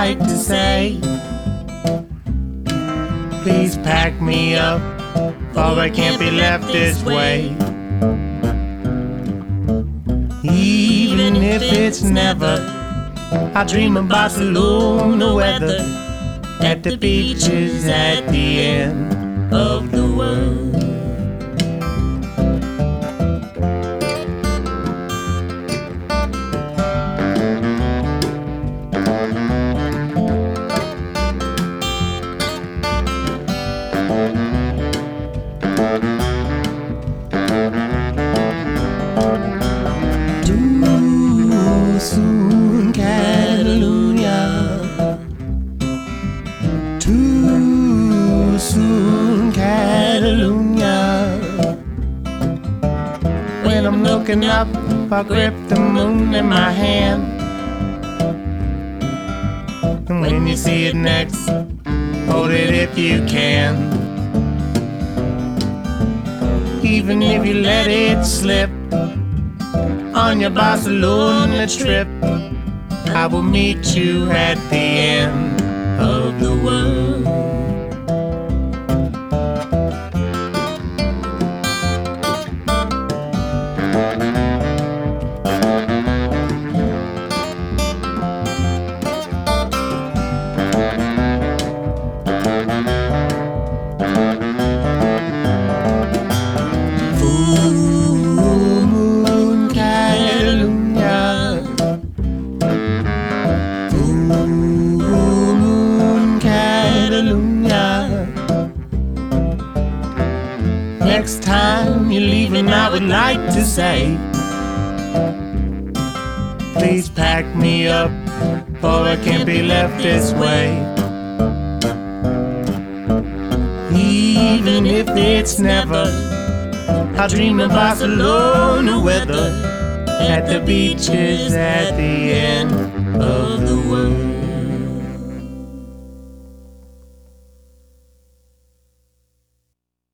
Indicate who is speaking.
Speaker 1: like to say, please pack me up, for I can't be left this way. Even if it's never, I dream of Barcelona weather, at the beaches at the end of the world. Too soon, Catalunya. Too soon, Catalunya. When I'm looking up, I grip the moon in my hand. And when you see it next, hold it if you can. Even if you let it slip on your Barcelona trip, I will meet you at the end of the world. Next time you're leaving, I would like to say, please pack me up, for I can't be left this way. Even if it's never, I dream of Barcelona weather, at the beaches at the end of the world.